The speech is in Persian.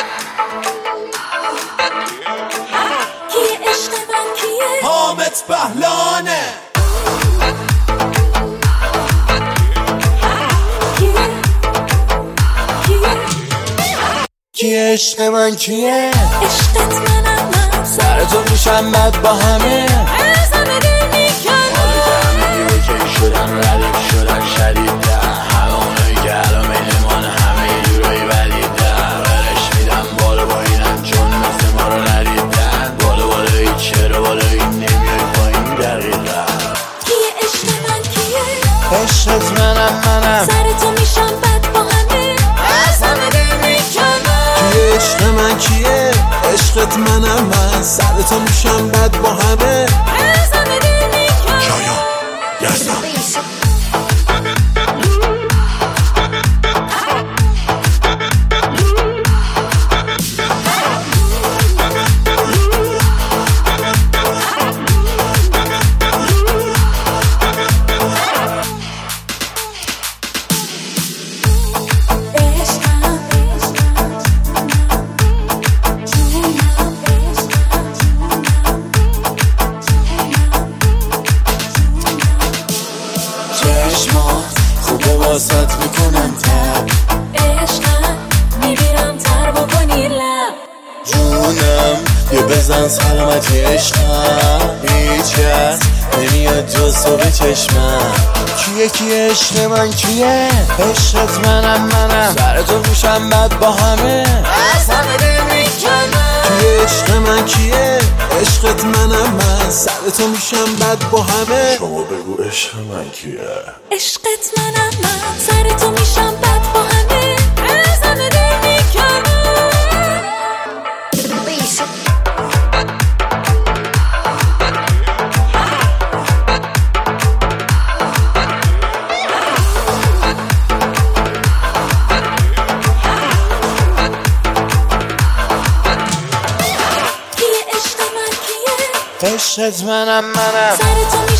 کیه عشق من کیه؟ حامد بهلانه. کیه عشق من کیه؟ عشقت منم من، سر تو میشم بد با همه، ازم دل میکنم. حالا که همه اوکی شدن، ردیف شدن شدیدن، همه اونایی که الان میلمان همه یه جورایی ولیدن، ورش میدن بالا با اینن چون مثل ما رو ندیدن، بالا بالایی چرا بالایی نمیای پایین دقیقا. کیه عشق من کیه؟ عشقت منم سر تو میشم بد با همه، ازم دل میکنم. کیه عشق من کیه؟ عشقت منم من، سر تو میشم بد با همه، ازم دل میکنم. شایان یزدان. خوبه واسط میکنم تب، عشقم میبیرم تر بکنی لب. جونم یه بزن سلامتی عشقم، هیچ کس نمیاد جز تو به چشمم. کیه عشق من کیه؟ عشقت منم سر تو میشم بد با همه، ازم دل میکنم. کیه عشق من کیه؟ عشقت منم من، سر تو میشم بد با همه. شما بگو عشق من کیه؟ عشقت منم من، سر تو میشم بد با همه، ازم دل میکنم. کیه عشق من کیه؟ عشقت منم سر تو